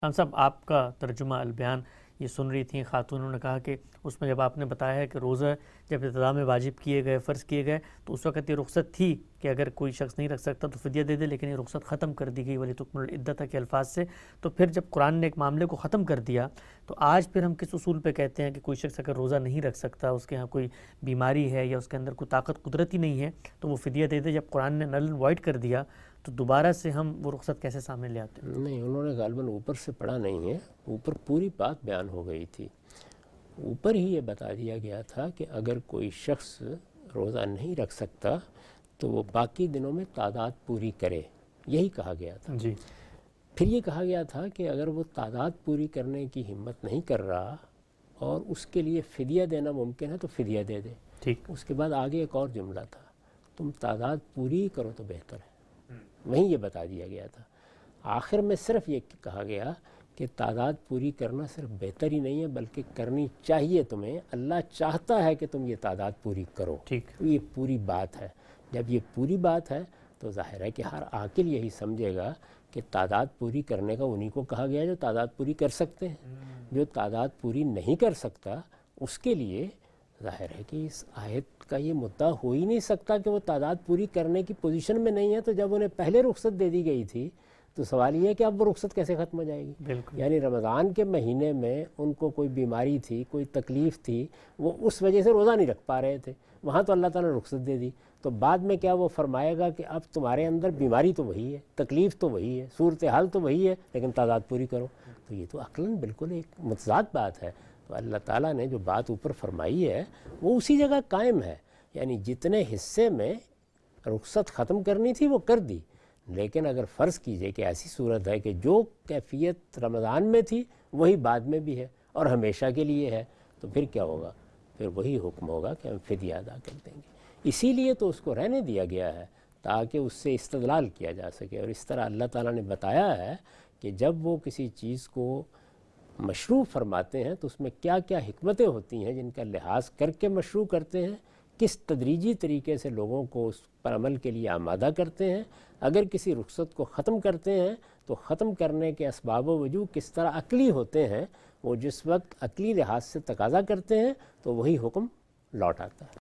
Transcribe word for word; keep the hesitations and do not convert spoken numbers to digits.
ہم صاحب آپ کا ترجمہ البیان یہ سن رہی تھیں خاتون، نے کہا کہ اس میں جب آپ نے بتایا ہے کہ روزہ جب ابتدا میں واجب کیے گئے، فرض کیے گئے، تو اس وقت یہ رخصت تھی کہ اگر کوئی شخص نہیں رکھ سکتا تو فدیہ دے دے، لیکن یہ رخصت ختم کر دی گئی وَلِتُكْمِلُوا الْعِدَّةَ کے الفاظ سے۔ تو پھر جب قرآن نے ایک معاملے کو ختم کر دیا تو آج پھر ہم کس اصول پہ کہتے ہیں کہ کوئی شخص اگر روزہ نہیں رکھ سکتا، اس کے ہاں کوئی بیماری ہے یا اس کے اندر کوئی طاقت قدرتی نہیں ہے تو وہ فدیہ دے دے؟ جب قرآن نے نل اینڈ وائڈ کر دیا تو دوبارہ سے ہم وہ رخصت کیسے سامنے لے آتے ہیں؟ نہیں، انہوں نے غالباً اوپر سے پڑھا نہیں ہے، اوپر پوری بات بیان ہو گئی تھی۔ اوپر ہی یہ بتا دیا گیا تھا کہ اگر کوئی شخص روزہ نہیں رکھ سکتا تو وہ باقی دنوں میں تعداد پوری کرے، یہی کہا گیا تھا جی۔ پھر یہ کہا گیا تھا کہ اگر وہ تعداد پوری کرنے کی ہمت نہیں کر رہا اور اس کے لیے فدیہ دینا ممکن ہے تو فدیہ دے دے۔ ٹھیک۔ اس کے بعد آگے ایک اور جملہ تھا، تم تعداد پوری کرو تو بہتر ہے، وہیں یہ بتا دیا گیا تھا۔ آخر میں صرف یہ کہا گیا کہ تعداد پوری کرنا صرف بہتر ہی نہیں ہے بلکہ کرنی چاہیے تمہیں، اللہ چاہتا ہے کہ تم یہ تعداد پوری کرو۔ ٹھیک۔ یہ پوری بات ہے۔ جب یہ پوری بات ہے تو ظاہر ہے کہ ہر عاقل یہی سمجھے گا کہ تعداد پوری کرنے کا انہی کو کہا گیا جو تعداد پوری کر سکتے ہیں۔ جو تعداد پوری نہیں کر سکتا اس کے لیے ظاہر ہے کہ اس آیت کا یہ مدعا ہو ہی نہیں سکتا کہ وہ تعداد پوری کرنے کی پوزیشن میں نہیں ہے۔ تو جب انہیں پہلے رخصت دے دی گئی تھی تو سوال یہ ہے کہ اب وہ رخصت کیسے ختم ہو جائے گی؟ بالکل۔ یعنی رمضان کے مہینے میں ان کو کوئی بیماری تھی، کوئی تکلیف تھی، وہ اس وجہ سے روزہ نہیں رکھ پا رہے تھے، وہاں تو اللہ تعالیٰ نے رخصت دے دی، تو بعد میں کیا وہ فرمائے گا کہ اب تمہارے اندر بیماری تو وہی ہے، تکلیف تو وہی ہے، صورتحال تو وہی ہے، لیکن تعداد پوری کرو؟ تو یہ تو عقلاً بالکل ایک متضاد بات ہے۔ تو اللہ تعالیٰ نے جو بات اوپر فرمائی ہے وہ اسی جگہ قائم ہے، یعنی جتنے حصے میں رخصت ختم کرنی تھی وہ کر دی، لیکن اگر فرض کیجئے کہ ایسی صورت ہے کہ جو کیفیت رمضان میں تھی وہی بعد میں بھی ہے اور ہمیشہ کے لیے ہے، تو پھر کیا ہوگا؟ پھر وہی حکم ہوگا کہ ہم فدیہ ادا کر دیں گے۔ اسی لیے تو اس کو رہنے دیا گیا ہے تاکہ اس سے استدلال کیا جا سکے، اور اس طرح اللہ تعالیٰ نے بتایا ہے کہ جب وہ کسی چیز کو مشروع فرماتے ہیں تو اس میں کیا کیا حکمتیں ہوتی ہیں جن کا لحاظ کر کے مشروع کرتے ہیں، کس تدریجی طریقے سے لوگوں کو اس پر عمل کے لیے آمادہ کرتے ہیں، اگر کسی رخصت کو ختم کرتے ہیں تو ختم کرنے کے اسباب و وجوہ کس طرح عقلی ہوتے ہیں، وہ جس وقت عقلی لحاظ سے تقاضا کرتے ہیں تو وہی حکم لوٹ آتا ہے۔